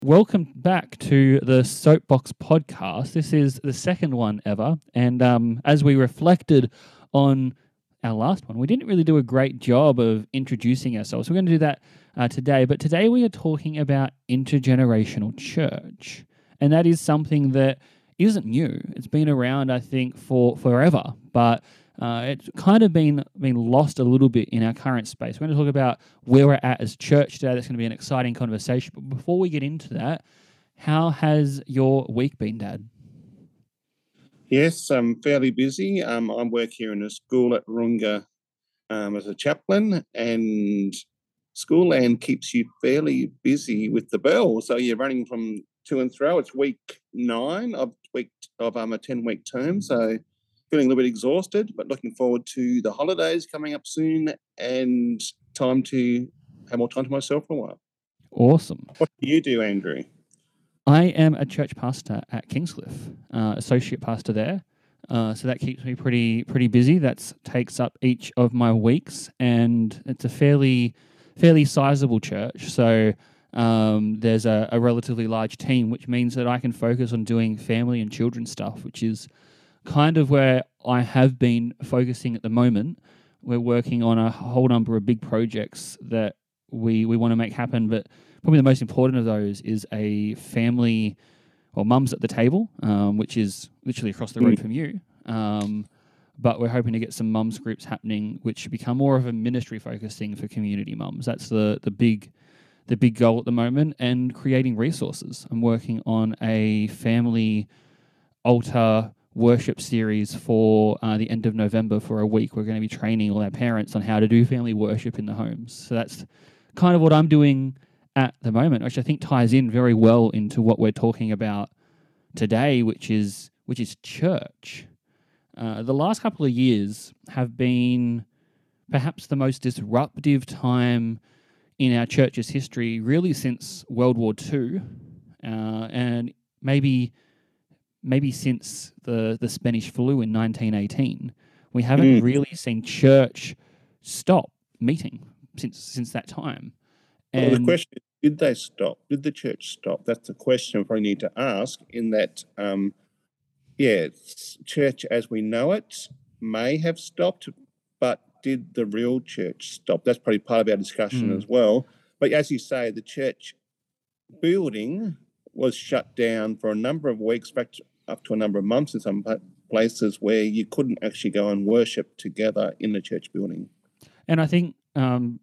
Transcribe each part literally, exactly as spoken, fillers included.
Welcome back to the Soapbox podcast. This is the second one ever. And um, as we reflected on our last one, we didn't really do a great job of introducing ourselves. We're going to do that uh, today. But today we are talking about intergenerational church. And that is something that isn't new. It's been around, I think, for forever. But uh, it's kind of been been lost a little bit in our current space. We're going to talk about where we're at as church today. That's going to be an exciting conversation. But before we get into that, how has your week been, Dad? Yes, I'm fairly busy. Um, I work here in a school at Runga um, as a chaplain, and school land keeps you fairly busy with the bell. So you're running from to and fro. It's week nine of week of um, a ten-week term. So feeling a little bit exhausted, but looking forward to the holidays coming up soon and time to have more time to myself for a while. Awesome. What do you do, Andrew? I am a church pastor at Kingscliff, uh, associate pastor there. Uh, so that keeps me pretty pretty busy. That takes up each of my weeks, and it's a fairly fairly sizable church. So um, there's a, a relatively large team, which means that I can focus on doing family and children stuff, which is kind of where I have been focusing at the moment. We're working on a whole number of big projects that we we want to make happen, but probably the most important of those is a family or mums at the table, um, which is literally across the road from you. Um, but we're hoping to get some mums groups happening, which should become more of a ministry focused thing for community mums. That's the the big the big goal at the moment, and creating resources. I'm working on a family altar worship series for uh, the end of November for a week. We're going to be training all our parents on how to do family worship in the homes. So that's kind of what I'm doing at the moment, which I think ties in very well into what we're talking about today, which is which is church. Uh, the last couple of years have been perhaps the most disruptive time in our church's history, really since World War Two, uh, and maybe maybe since the, the Spanish flu in nineteen eighteen. We haven't mm. really seen church stop meeting since since that time. And well, the question is, did they stop? Did the church stop? That's the question we probably need to ask, in that, um, yeah, church as we know it may have stopped, but did the real church stop? That's probably part of our discussion mm. as well. But as you say, the church building was shut down for a number of weeks, back to, up to a number of months in some places, where you couldn't actually go and worship together in the church building. And I think... Um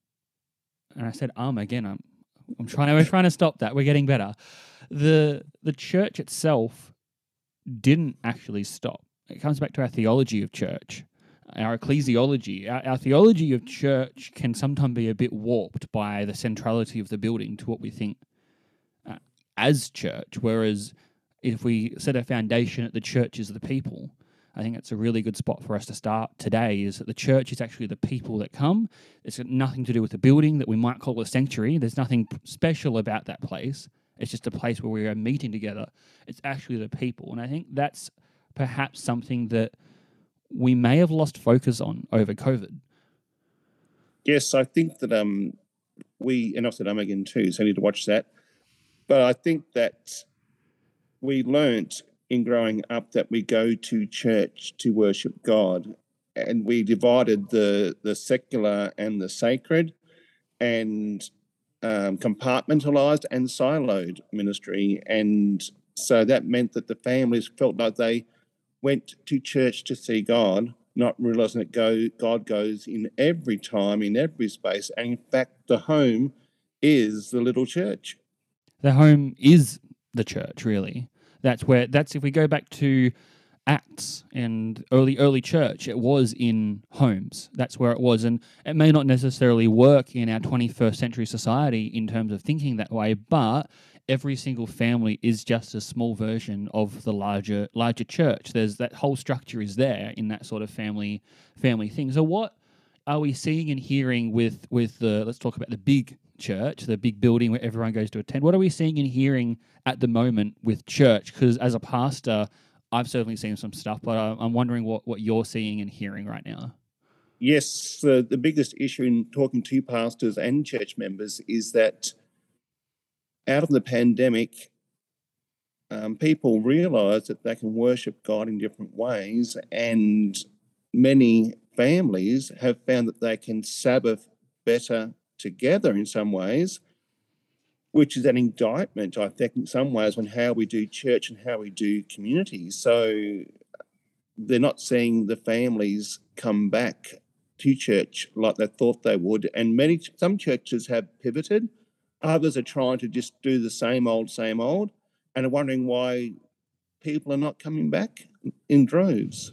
And I said um again. I'm I'm trying to we're trying to stop that. We're getting better. The the church itself didn't actually stop. It comes back to our theology of church, our ecclesiology. Our, our theology of church can sometimes be a bit warped by the centrality of the building to what we think uh, as church. Whereas if we set a foundation at the church is the people, I think it's a really good spot for us to start today, is that the church is actually the people that come. It's got nothing to do with the building that we might call a sanctuary. There's nothing special about that place. It's just a place where we are meeting together. It's actually the people. And I think that's perhaps something that we may have lost focus on over COVID. Yes, I think that um, we, and I've said um again too, so I need to watch that. But I think that we learnt in growing up that we go to church to worship God, and we divided the the secular and the sacred, and um, compartmentalized and siloed ministry. And so that meant that the families felt like they went to church to see God, not realizing that go, God goes in every time, in every space. And in fact, the home is the little church. The home is the church, really. That's where, that's if we go back to Acts and early, early church, it was in homes. That's where it was. And it may not necessarily work in our twenty-first century society in terms of thinking that way, but every single family is just a small version of the larger, larger church. There's that whole structure is there in that sort of family, family thing. So what are we seeing and hearing with, with the, let's talk about the big church, the big building where everyone goes to attend? What are we seeing and hearing at the moment with church? Because as a pastor, I've certainly seen some stuff, but I'm wondering what, what you're seeing and hearing right now. Yes, the, the biggest issue in talking to pastors and church members is that out of the pandemic, um, people realise that they can worship God in different ways, and many families have found that they can Sabbath better together in some ways, which is an indictment, I think, in some ways on how we do church and how we do community. So they're not seeing the families come back to church like they thought they would. And many, some churches have pivoted. Others are trying to just do the same old, same old, and are wondering why people are not coming back in droves.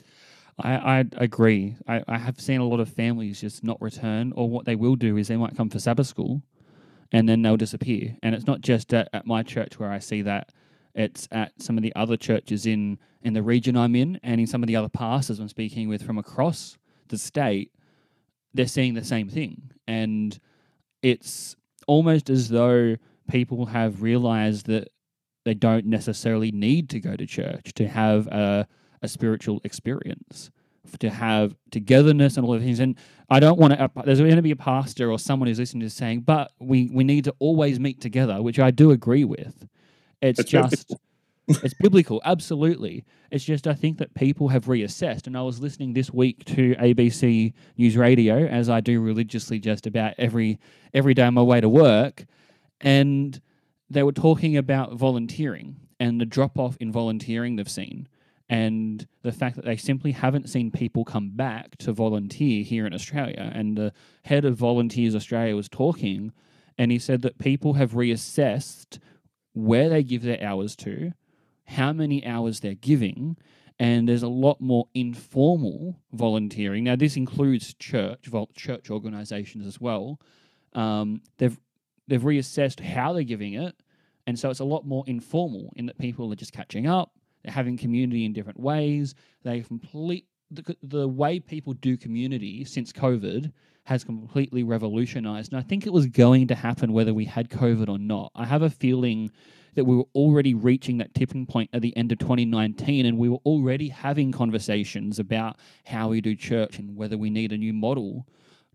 I, I agree. I, I have seen a lot of families just not return, or what they will do is they might come for Sabbath school and then they'll disappear. And it's not just at, at my church where I see that. It's at some of the other churches in, in the region I'm in, and in some of the other pastors I'm speaking with from across the state. They're seeing the same thing. And it's almost as though people have realized that they don't necessarily need to go to church to have a, a spiritual experience, to have togetherness and all of things. And I don't want to, there's going to be a pastor or someone who's listening to this saying, but we, we need to always meet together, which I do agree with. It's It's just, biblical. it's biblical, absolutely. It's just, I think that people have reassessed. And I was listening this week to A B C News Radio, as I do religiously just about every every day on my way to work, and they were talking about volunteering and the drop-off in volunteering they've seen, and the fact that they simply haven't seen people come back to volunteer here in Australia. And the head of Volunteers Australia was talking, and he said that people have reassessed where they give their hours to, how many hours they're giving, and there's a lot more informal volunteering. Now, this includes church, vol- church organisations as well. Um, they've they've reassessed how they're giving it, and so it's a lot more informal in that people are just catching up. They're having community in different ways. They complete the, the way people do community since COVID has completely revolutionized. And I think it was going to happen whether we had COVID or not. I have a feeling that we were already reaching that tipping point at the end of twenty nineteen, and we were already having conversations about how we do church and whether we need a new model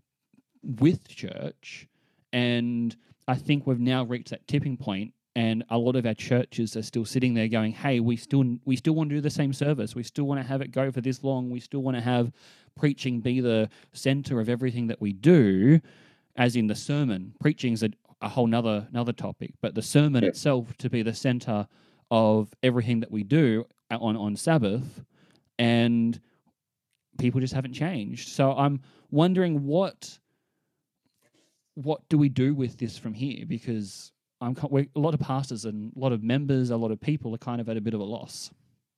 with church. And I think we've now reached that tipping point, and a lot of our churches are still sitting there going, hey, we still we still want to do the same service. We still want to have it go for this long. We still want to have preaching be the center of everything that we do, as in the sermon. Preaching's a, a whole nother, another topic, but the sermon Yeah. itself to be the center of everything that we do on, on Sabbath, and people just haven't changed. So I'm wondering what what do we do with this from here? Because I'm we're, a lot of pastors and a lot of members, a lot of people are kind of at a bit of a loss.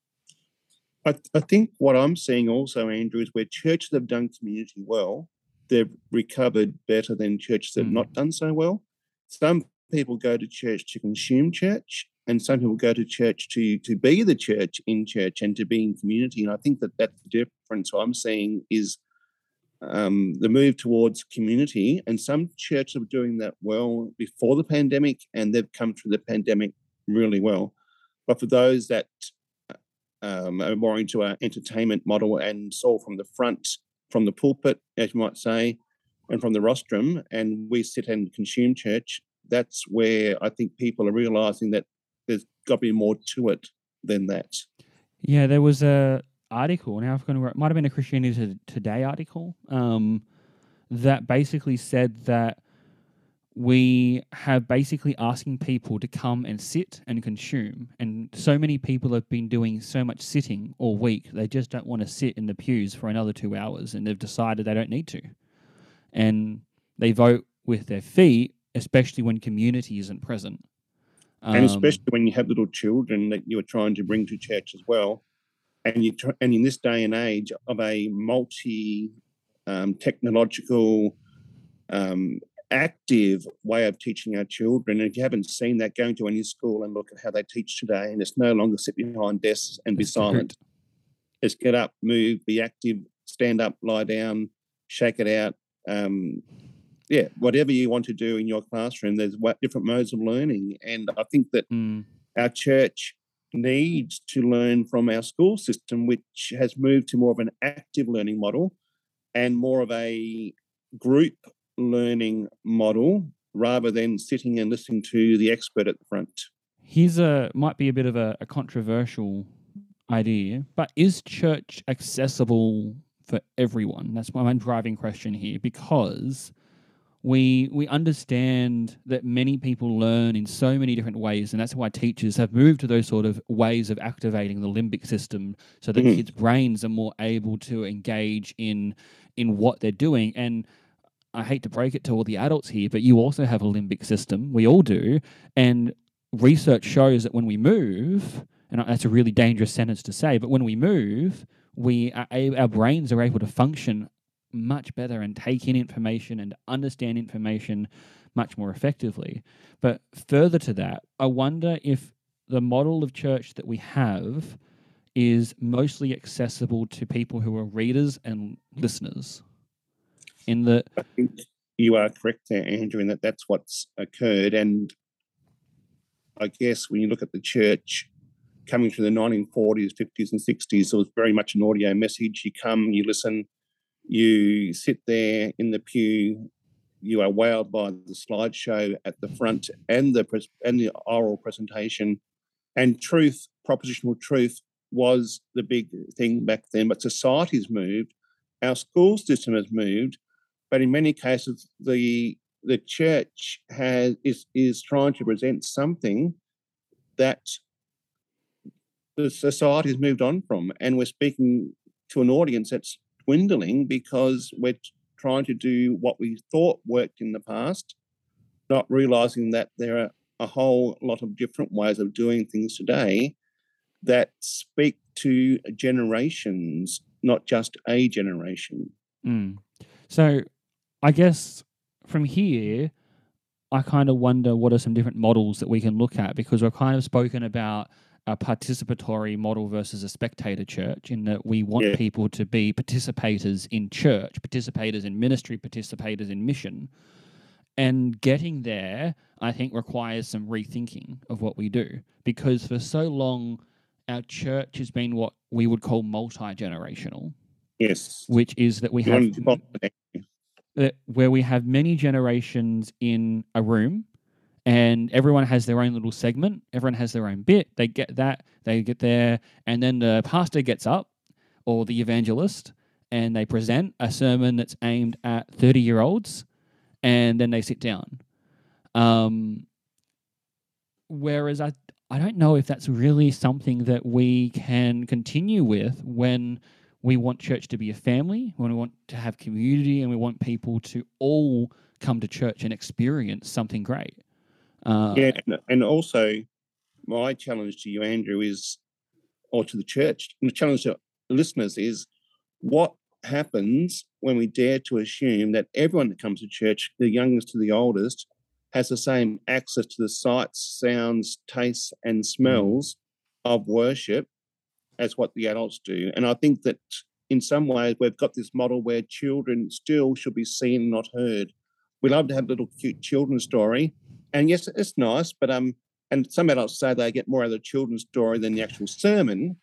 I, I think what I'm seeing also, Andrew, is where churches have done community well, they've recovered better than churches that have Mm. not done so well. Some people go to church to consume church, and some people go to church to to be the church in church and to be in community. And I think that that's the difference I'm seeing is um, the move towards community. And some churches are doing that well before the pandemic, and they've come through the pandemic really well. But for those that um, are more into our entertainment model and saw from the front, from the pulpit, as you might say, and from the rostrum, and we sit and consume church, that's where I think people are realising that there's got to be more to it than that. Yeah, there was a article, now I've gone, it might have been a Christianity Today article, um, that basically said that we have basically asking people to come and sit and consume. And so many people have been doing so much sitting all week, they just don't want to sit in the pews for another two hours, and they've decided they don't need to. And they vote with their feet, especially when community isn't present. Um, and especially when you have little children that you're trying to bring to church as well. And you tr- and in this day and age of a multi um, technological um, active way of teaching our children, and if you haven't seen that, go into any school and look at how they teach today, and it's no longer sit behind desks and be silent. It's get up, move, be active, stand up, lie down, shake it out. Um, yeah, whatever you want to do in your classroom, there's different modes of learning. And I think that mm. our church needs to learn from our school system, which has moved to more of an active learning model and more of a group learning model rather than sitting and listening to the expert at the front. Here's a might be a bit of a, a controversial idea, but is church accessible for everyone? That's my driving question here, because we we understand that many people learn in so many different ways, and that's why teachers have moved to those sort of ways of activating the limbic system so that Mhm. kids' brains are more able to engage in in what they're doing. And I hate to break it to all the adults here, but you also have a limbic system. We all do. And research shows that when we move, and that's a really dangerous sentence to say, but when we move, we are, our brains are able to function much better and take in information and understand information much more effectively. But further to that, I wonder if the model of church that we have is mostly accessible to people who are readers and listeners. In the I think you are correct there, Andrew, in that that's what's occurred. And I guess when you look at the church coming through the nineteen forties, fifties and sixties, it was very much an audio message. You come, you listen, you sit there in the pew, you are wowed by the slideshow at the front and the pres- and the oral presentation. And truth, propositional truth, was the big thing back then. But society's moved, our school system has moved, but in many cases, the the church has is is trying to present something that the society has moved on from, and we're speaking to an audience that's dwindling because we're trying to do what we thought worked in the past, not realizing that there are a whole lot of different ways of doing things today that speak to generations, not just a generation. Mm. So I guess from here, I kind of wonder what are some different models that we can look at, because we've kind of spoken about a participatory model versus a spectator church, in that we want Yeah. people to be participators in church, participators in ministry, participators in mission. And getting there, I think, requires some rethinking of what we do, because for so long, our church has been what we would call multi-generational, Yes. which is that we You have want to dip on the next- uh, where we have many generations in a room, and everyone has their own little segment. Everyone has their own bit. They get that, they get there, and then the pastor gets up, or the evangelist, and they present a sermon that's aimed at thirty-year-olds, and then they sit down. Um, whereas I, I don't know if that's really something that we can continue with when we want church to be a family, when we want to have community, and we want people to all come to church and experience something great. Uh, Yeah, and, and also my challenge to you, Andrew, is, or to the church, and the challenge to listeners is, what happens when we dare to assume that everyone that comes to church, the youngest to the oldest, has the same access to the sights, sounds, tastes, and smells mm. of worship as what the adults do? And I think that in some ways we've got this model where children still should be seen, not heard. We love to have a little cute children's story, and yes, it's nice, but um, and some adults say they get more out of the children's story than the actual sermon,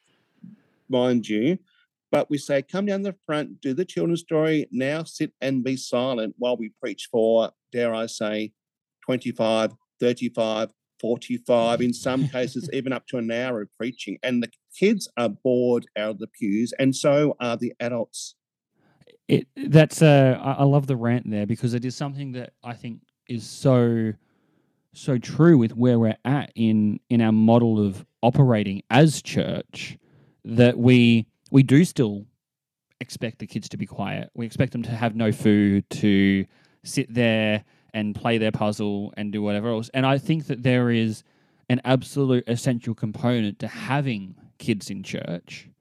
mind you. But we say, come down the front, do the children's story, now sit and be silent while we preach for, dare I say, twenty-five, thirty-five, forty-five, in some cases, even up to an hour of preaching. And the kids are bored out of the pews, and so are the adults. It that's uh, I, I love the rant there, because it is something that I think is so so true with where we're at in in our model of operating as church, that we we do still expect the kids to be quiet. We expect them to have no food, to sit there and play their puzzle and do whatever else. And I think that there is an absolute essential component to having kids in church.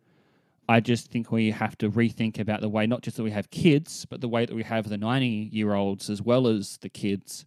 I just think we have to rethink about the way, not just that we have kids, but the way that we have the ninety-year-olds as well as the kids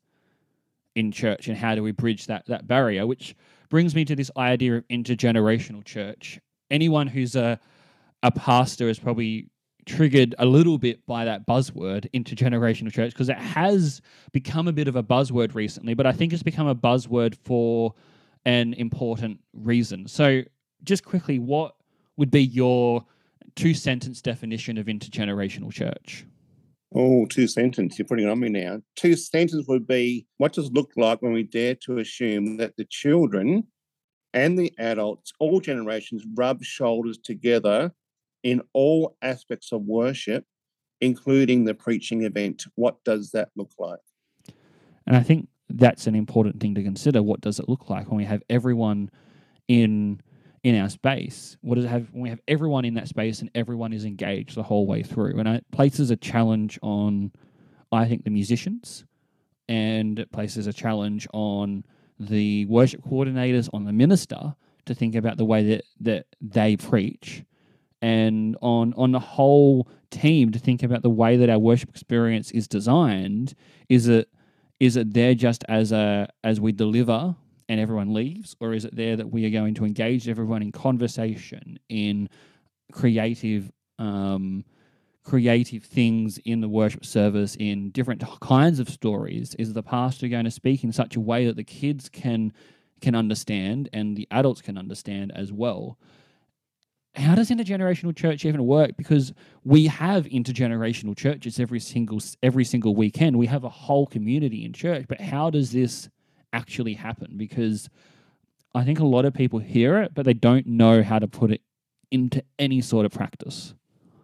in church, and how do we bridge that that barrier, which brings me to this idea of intergenerational church. Anyone who's a a pastor is probably triggered a little bit by that buzzword, intergenerational church, because it has become a bit of a buzzword recently, but I think it's become a buzzword for an important reason. So just quickly, what would be your two-sentence definition of intergenerational church? Oh, two sentences. You're putting it on me now. Two sentences would be, what does it look like when we dare to assume that the children and the adults, all generations, rub shoulders together in all aspects of worship, including the preaching event? What does that look like? And I think that's an important thing to consider. What does it look like when we have everyone in in our space? What does it have when we have everyone in that space and everyone is engaged the whole way through? And it places a challenge on, I think, the musicians, and it places a challenge on the worship coordinators, on the minister, to think about the way that, that they preach, and on on the whole team to think about the way that our worship experience is designed. Is it is it there just as a as we deliver and everyone leaves, or is it there that we are going to engage everyone in conversation, in creative um, creative things in the worship service, in different kinds of stories? Is the pastor going to speak in such a way that the kids can can understand and the adults can understand as well? How does intergenerational church even work? Because we have intergenerational churches every single every single weekend. We have a whole community in church, but how does this actually happen? Because I think a lot of people hear it, but they don't know how to put it into any sort of practice.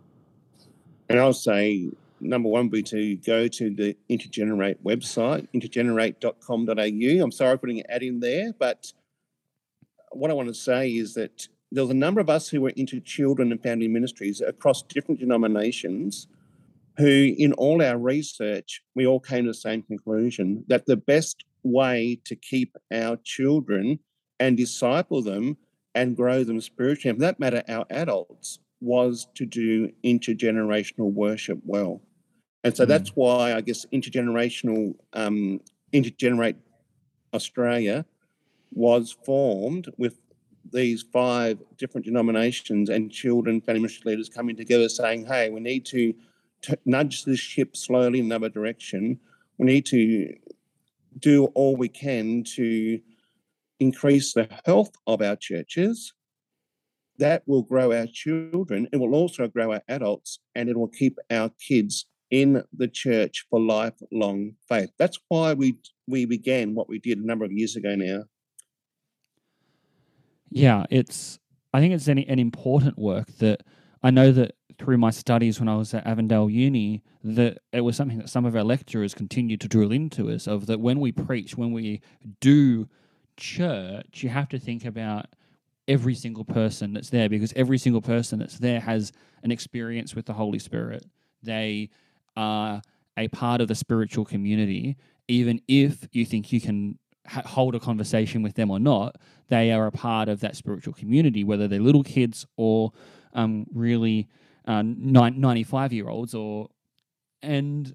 And I'll say, number one would be to go to the Intergenerate website, intergenerate dot com dot a u. I'm sorry for putting an ad in there, but what I want to say is that there was a number of us who were into children and family ministries across different denominations who, in all our research, we all came to the same conclusion that the best way to keep our children and disciple them and grow them spiritually, and for that matter, our adults, was to do intergenerational worship well. And so mm. that's why I guess intergenerational, um, Intergenerate Australia was formed with these five different denominations and children, family ministry leaders coming together saying, hey, we need to t- nudge this ship slowly in another direction. We need to do all we can to increase the health of our churches. That will grow our children. It will also grow our adults, and it will keep our kids in the church for lifelong faith. That's why we we began what we did a number of years ago now. Yeah, it's. I think it's an, an important work that I know that through my studies when I was at Avondale Uni, that it was something that some of our lecturers continued to drill into us, of that when we preach, when we do church, you have to think about every single person that's there, because every single person that's there has an experience with the Holy Spirit. They are a part of the spiritual community. Even if you think you can ha- hold a conversation with them or not, they are a part of that spiritual community, whether they're little kids or um, really uh, ninety-five-year-olds. Or and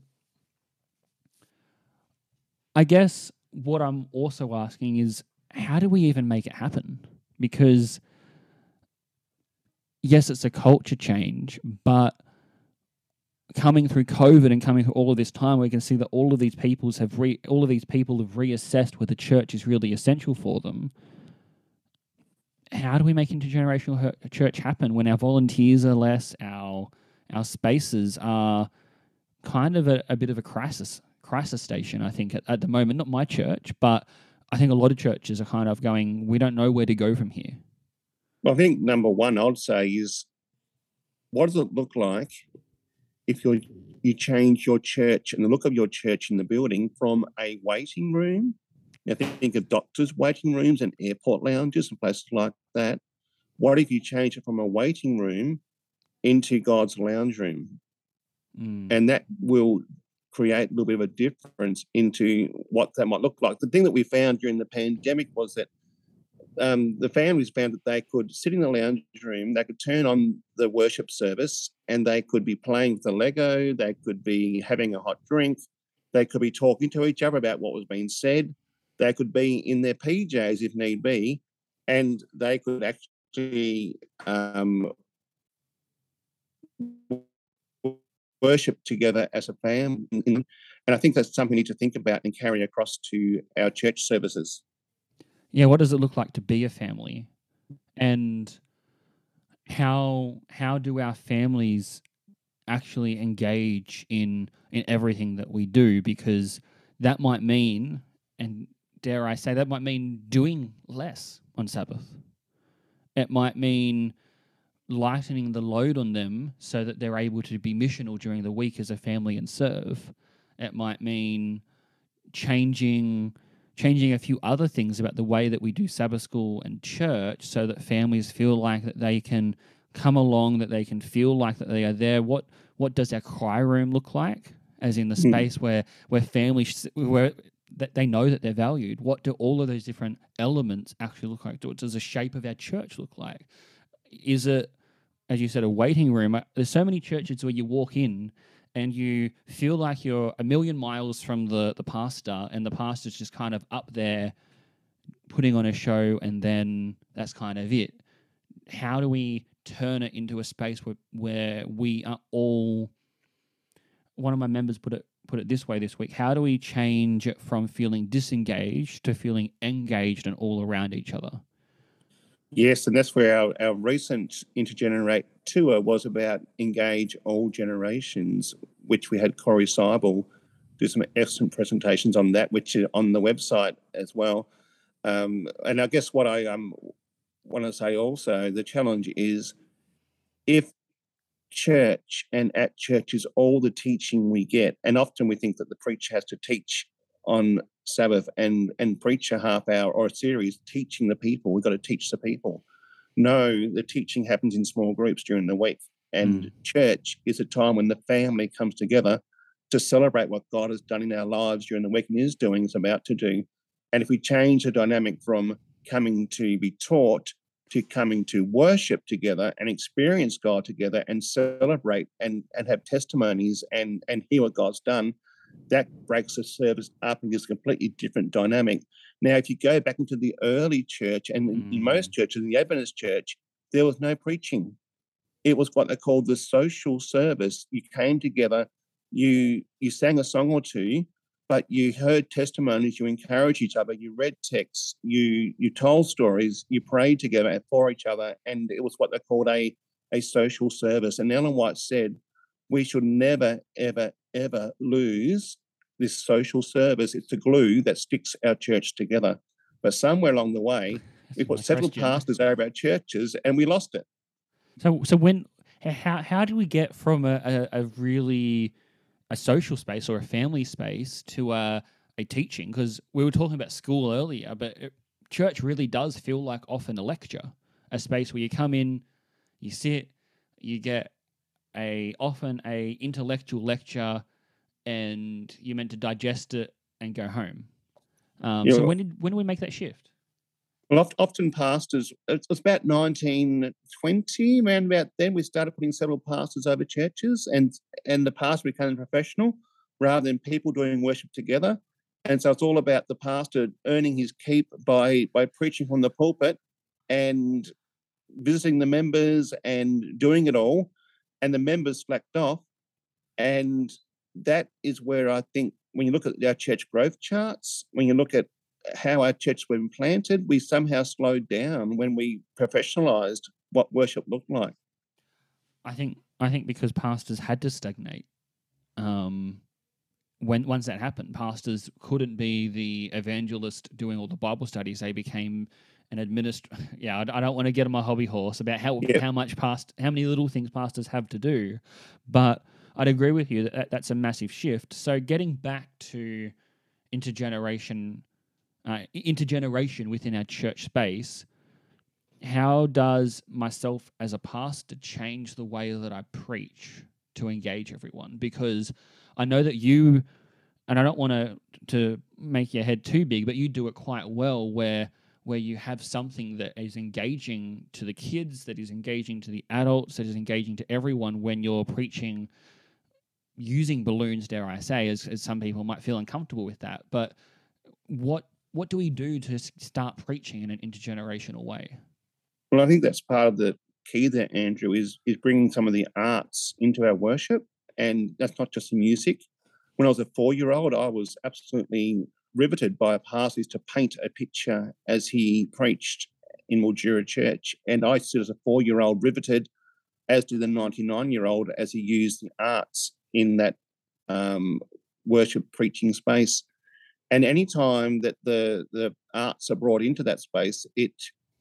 I guess what I'm also asking is, how do we even make it happen? Because yes, it's a culture change, but coming through COVID and coming through all of this time, we can see that all of these peoples have re- all of these people have reassessed whether church is really essential for them. How do we make intergenerational church happen when our volunteers are less, our our spaces are kind of a, a bit of a crisis crisis station, I think, at, at the moment? Not my church, but I think a lot of churches are kind of going, we don't know where to go from here. Well, I think number one I'd say is, what does it look like if you you change your church and the look of your church in the building from a waiting room? Now think of doctors' waiting rooms and airport lounges and places like that. What if you change it from a waiting room into God's lounge room? Mm. And that will create a little bit of a difference into what that might look like. The thing that we found during the pandemic was that Um, the families found that they could sit in the lounge room, they could turn on the worship service, and they could be playing with the Lego, they could be having a hot drink, they could be talking to each other about what was being said, they could be in their P Js if need be, and they could actually um, worship together as a family. And I think that's something we need to think about and carry across to our church services. Yeah, what does it look like to be a family? And how how do our families actually engage in in everything that we do, because that might mean, and dare I say, that might mean doing less on Sabbath. It might mean lightening the load on them so that they're able to be missional during the week as a family and serve. It might mean changing changing a few other things about the way that we do Sabbath school and church so that families feel like that they can come along, that they can feel like that they are there. What what does our cry room look like? As in the Mm. space where where families where that they know that they're valued. What do all of those different elements actually look like? What does the shape of our church look like? Is it, as you said, a waiting room? There's so many churches where you walk in and you feel like you're a million miles from the, the pastor, and the pastor's just kind of up there putting on a show, and then that's kind of it. How do we turn it into a space where, where we are all... One of my members put it put it this way this week: how do we change it from feeling disengaged to feeling engaged and all around each other? Yes, and that's where our, our recent Intergenerate tour was about engage all generations, which we had Corey Seibel do some excellent presentations on that, which are on the website as well. Um, and I guess what I um, want to say also, the challenge is, if church and at church is all the teaching we get, and often we think that the preacher has to teach on Sabbath and and preach a half hour or a series teaching the people. We've got to teach the people. No, the teaching happens in small groups during the week, and Mm. church is a time when the family comes together to celebrate what God has done in our lives during the week and is doing, is about to do. And if we change the dynamic from coming to be taught to coming to worship together and experience God together and celebrate and, and have testimonies and, and hear what God's done, that breaks the service up and gives a completely different dynamic. Now, if you go back into the early church, and in, Mm. in most churches, in the Adventist church, there was no preaching. It was what they called the social service. You came together, you you sang a song or two, but you heard testimonies, you encouraged each other, you read texts, you you told stories, you prayed together for each other, and it was what they called a, a social service. And Ellen White said, we should never, ever, ever lose this social service. It's the glue that sticks our church together. But somewhere along the way, That's we my put several question. pastors over our churches and we lost it. So so when how how do we get from a, a, a really a social space or a family space to a, a teaching? Because we were talking about school earlier, but it, church really does feel like often a lecture, a space where you come in, you sit, you get a often a intellectual lecture, and you're meant to digest it and go home. Um, You so know, when did when did we make that shift? Well, often pastors, it was about nineteen twenty, around about then, we started putting several pastors over churches, and and the pastor became professional rather than people doing worship together. And so it's all about the pastor earning his keep by by preaching from the pulpit and visiting the members and doing it all. And the members slacked off. And that is where I think, when you look at our church growth charts, when you look at how our church was planted, we somehow slowed down when we professionalized what worship looked like. I think I think because pastors had to stagnate. Um, when once that happened, pastors couldn't be the evangelist doing all the Bible studies. They became an administ. Yeah, I, I don't want to get on my hobby horse about how Yeah. how much past how many little things pastors have to do, but I'd agree with you that that's a massive shift. So getting back to intergeneration, uh, intergeneration within our church space, how does myself as a pastor change the way that I preach to engage everyone? Because I know that you, and I don't want to to make your head too big, but you do it quite well, where where you have something that is engaging to the kids, that is engaging to the adults, that is engaging to everyone when you're preaching using balloons, dare I say, as, as some people might feel uncomfortable with that. But what what do we do to start preaching in an intergenerational way? Well, I think that's part of the key there, Andrew, is is bringing some of the arts into our worship, and that's not just the music. When I was a four-year-old, I was absolutely riveted by a pastor who used to paint a picture as he preached in Mildura Church, and I stood as a four-year-old riveted as did the ninety-nine-year-old as he used the arts in that um, worship preaching space. And any time that the the arts are brought into that space, it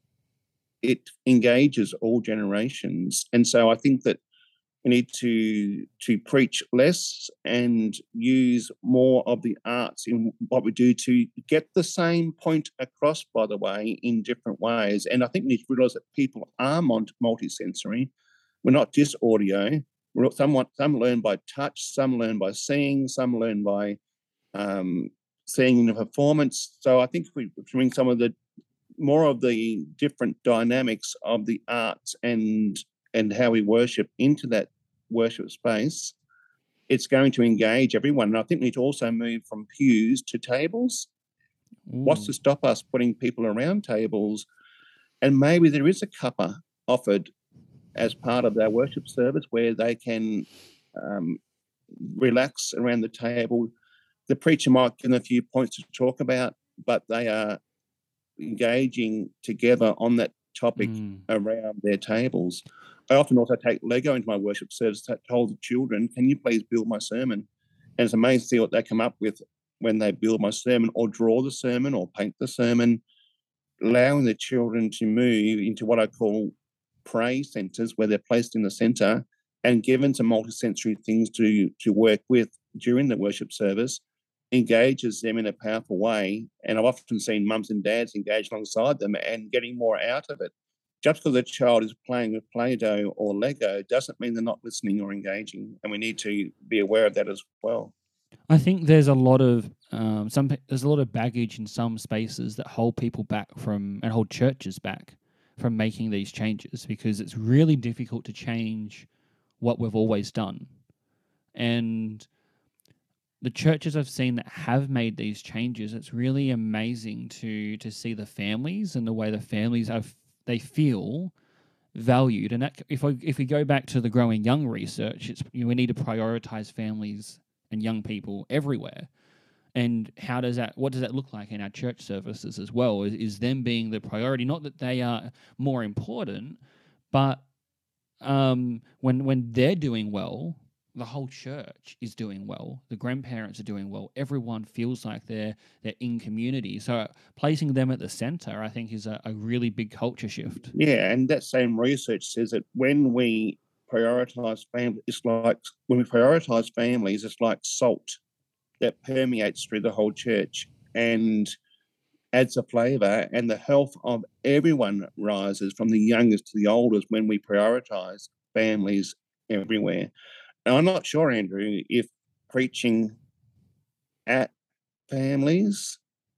it engages all generations. And so I think that we need to to preach less and use more of the arts in what we do to get the same point across, by the way, in different ways. And I think we need to realise that people are multisensory. We're not just audio. We're some, some learn by touch, some learn by seeing, some learn by um, seeing in a performance. So I think if we bring some of the more of the different dynamics of the arts and and how we worship into that worship space, it's going to engage everyone. And I think we need to also move from pews to tables. Ooh. What's to stop us putting people around tables? And maybe there is a cuppa offered as part of their worship service where they can um, relax around the table. The preacher might give them a few points to talk about, but they are engaging together on that topic Mm. around their tables. I often also take Lego into my worship service. I told the children, can you please build my sermon? And it's amazing to see what they come up with when they build my sermon or draw the sermon or paint the sermon, allowing the children to move into what I call pray centres, where they're placed in the centre and given some multisensory things to, to work with during the worship service, engages them in a powerful way. And I've often seen mums and dads engage alongside them and getting more out of it. Just because a child is playing with Play-Doh or Lego doesn't mean they're not listening or engaging, and we need to be aware of that as well. I think there's a lot of um, some pe- there's a lot of baggage in some spaces that hold people back from and hold churches back from making these changes, because it's really difficult to change what we've always done. And the churches I've seen that have made these changes, it's really amazing to to see the families and the way the families are, they feel valued. And that, if I, if we go back to the Growing Young research, it's, you know, we need to prioritize families and young people everywhere. And how does that, what does that look like in our church services as well? Is, is them being the priority? Not that they are more important, but um, when when they're doing well, the whole church is doing well. The grandparents are doing well. Everyone feels like they're they're in community. So placing them at the center, I think, is a, a really big culture shift. Yeah, and that same research says that when we prioritize family, it's like when we prioritize families, it's like salt that permeates through the whole church and adds a flavour, and the health of everyone rises from the youngest to the oldest when we prioritize families everywhere. Now, I'm not sure, Andrew, if preaching at families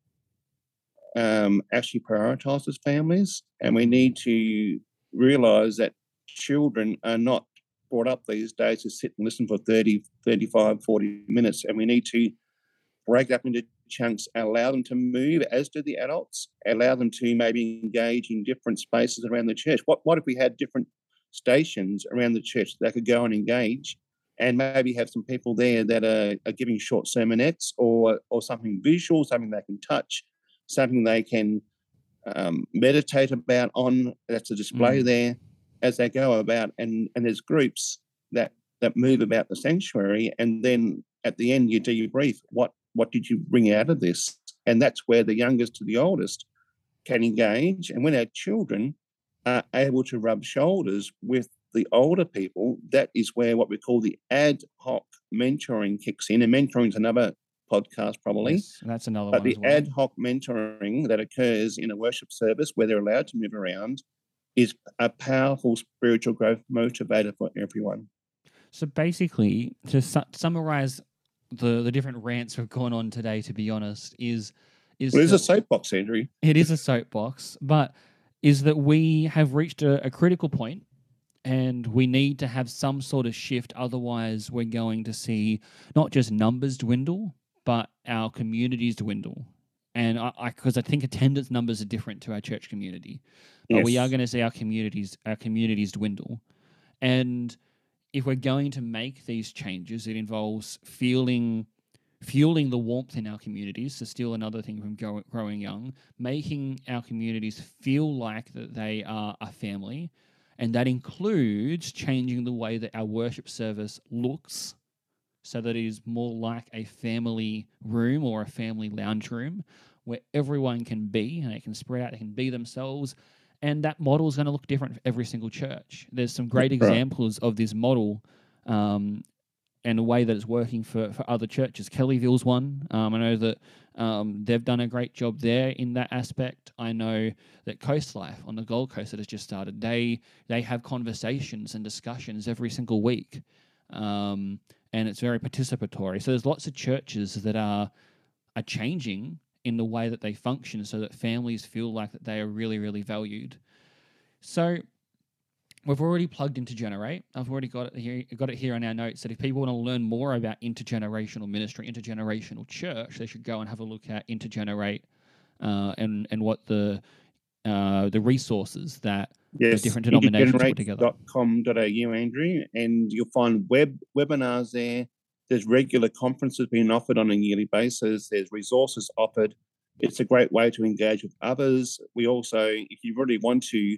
um, actually prioritises families, and we need to realise that children are not brought up these days to sit and listen for thirty, thirty-five, forty minutes, and we need to break up into chunks, allow them to move, as do the adults, allow them to maybe engage in different spaces around the church. What, what if we had different stations around the church that they could go and engage, and maybe have some people there that are, are giving short sermonettes or or something visual, something they can touch, something they can um, meditate about on, that's a display Mm. there as they go about. And, and there's groups that, that move about the sanctuary, and then at the end you debrief. What, what did you bring out of this? And that's where the youngest to the oldest can engage. And when our children are able to rub shoulders with the older people, that is where what we call the ad hoc mentoring kicks in. And mentoring is another podcast probably. Yes, that's another But one the as well. ad hoc mentoring that occurs in a worship service where they're allowed to move around is a powerful spiritual growth motivator for everyone. So basically, to su- summarize the, the different rants we've gone on today, to be honest, is is Well, there's that a soapbox, Andrew. it is a soapbox, but is that we have reached a, a critical point, and we need to have some sort of shift. Otherwise, we're going to see not just numbers dwindle, but our communities dwindle. And I, because I, I think attendance numbers are different to our church community, but Yes. we are going to see our communities our communities dwindle. And if we're going to make these changes, it involves feeling fueling the warmth in our communities. So still another thing from grow, growing young, making our communities feel like that they are a family, And that includes changing the way that our worship service looks so that it is more like a family room or a family lounge room where everyone can be and they can spread out, they can be themselves. And that model is going to look different for every single church. There's some great That's right. examples of this model um, and the way that it's working for, for other churches. Kellyville's one. Um, I know that um, they've done a great job there in that aspect. I know that Coast Life on the Gold Coast that has just started, they they have conversations and discussions every single week. Um, and it's very participatory. So there's lots of churches that are are changing in the way that they function so that families feel like that they are really, really valued. So we've already plugged into Generate. I've already got it here, got it here on our notes that if people want to learn more about intergenerational ministry, intergenerational church, they should go and have a look at Intergenerate uh, and and what the uh, the resources that Yes, the different denominations put together. intergenerate dot com dot a u, Andrew, and you'll find web webinars there. There's regular conferences being offered on a yearly basis. There's resources offered. It's a great way to engage with others. We also, if you really want to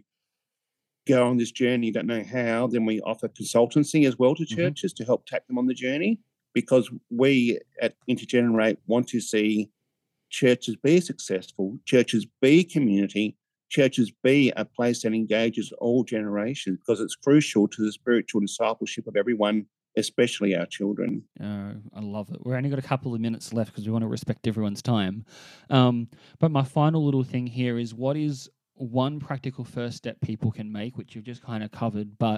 go on this journey, don't know how, then we offer consultancy as well to churches mm-hmm. to help take them on the journey, because we at Intergenerate want to see churches be successful, churches be community, churches be a place that engages all generations, because it's crucial to the spiritual discipleship of everyone, especially our children. Uh, I love it. We've only got a couple of minutes left because we want to respect everyone's time. Um, but my final little thing here is, what is one practical first step people can make, which you've just kind of covered, but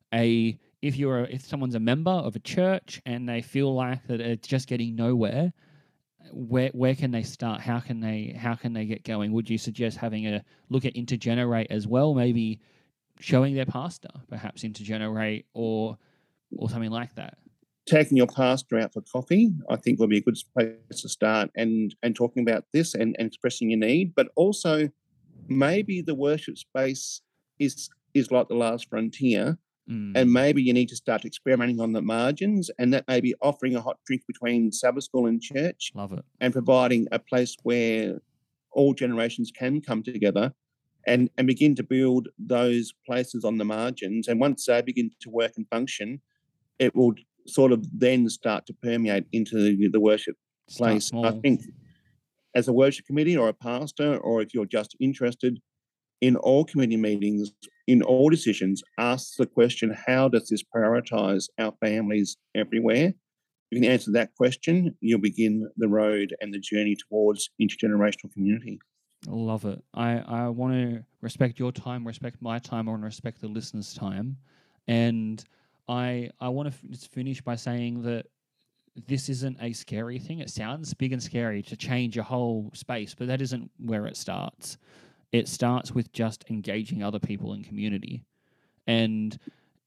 a if you're a, if someone's a member of a church and they feel like that it's just getting nowhere, where where can they start? How can they how can they get going? Would you suggest having a look at Intergenerate as well, maybe showing their pastor perhaps Intergenerate or or something like that? Taking your pastor out for coffee, I think, would be a good place to start, and and talking about this and, and expressing your need, but also maybe the worship space is is like the last frontier, mm. and maybe you need to start experimenting on the margins, and that may be offering a hot drink between Sabbath school and church. Love it. And providing a place where all generations can come together and, and begin to build those places on the margins. And once they begin to work and function, it will sort of then start to permeate into the, the worship start place. Small. I think as a worship committee or a pastor, or if you're just interested in all committee meetings, in all decisions, ask the question, how does this prioritise our families everywhere? If you can answer that question, you'll begin the road and the journey towards intergenerational community. I love it. I, I want to respect your time, respect my time, I want to respect the listeners' time. And I I want to f- just finish by saying that this isn't a scary thing. It sounds big and scary to change a whole space, but that isn't where it starts. It starts with just engaging other people in community. And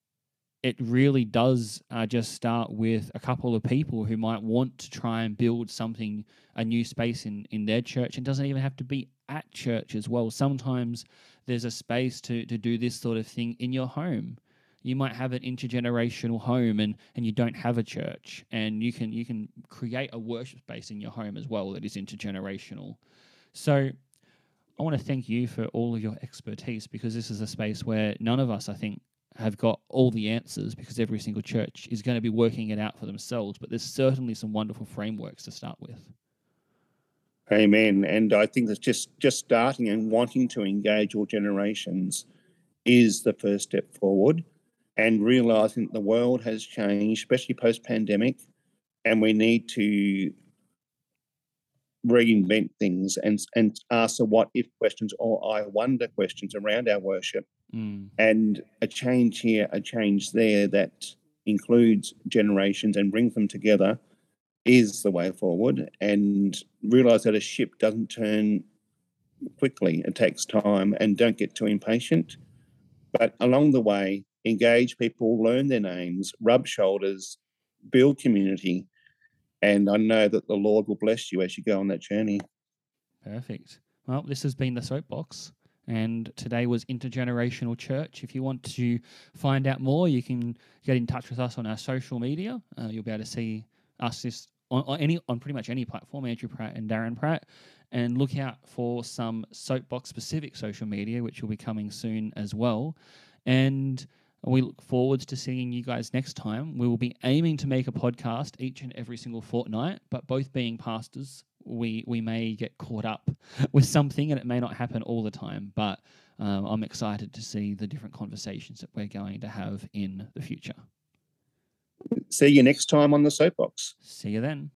it really does uh, just start with a couple of people who might want to try and build something, a new space in, in their church. It doesn't even have to be at church as well. Sometimes there's a space to, to do this sort of thing in your home. You might have an intergenerational home and, and you don't have a church, and you can you can create a worship space in your home as well that is intergenerational. So I want to thank you for all of your expertise, because this is a space where none of us, I think, have got all the answers, because every single church is going to be working it out for themselves, but there's certainly some wonderful frameworks to start with. Amen. And I think that just, just starting and wanting to engage all generations is the first step forward, and realising that the world has changed, especially post-pandemic, and we need to reinvent things and, and ask the what-if questions or I wonder questions around our worship. Mm. And a change here, a change there that includes generations and brings them together is the way forward. And realise that a ship doesn't turn quickly. It takes time, and don't get too impatient. But along the way, engage people, learn their names, rub shoulders, build community. And I know that the Lord will bless you as you go on that journey. Perfect. Well, this has been The Soapbox, and today was Intergenerational Church. If you want to find out more, you can get in touch with us on our social media. Uh, you'll be able to see us this on, on any on pretty much any platform, Andrew Pratt and Darren Pratt. And look out for some Soapbox-specific social media, which will be coming soon as well. And we look forward to seeing you guys next time. We will be aiming to make a podcast each and every single fortnight, but both being pastors, we we may get caught up with something and it may not happen all the time. But um, I'm excited to see the different conversations that we're going to have in the future. See you next time on the Soapbox. See you then.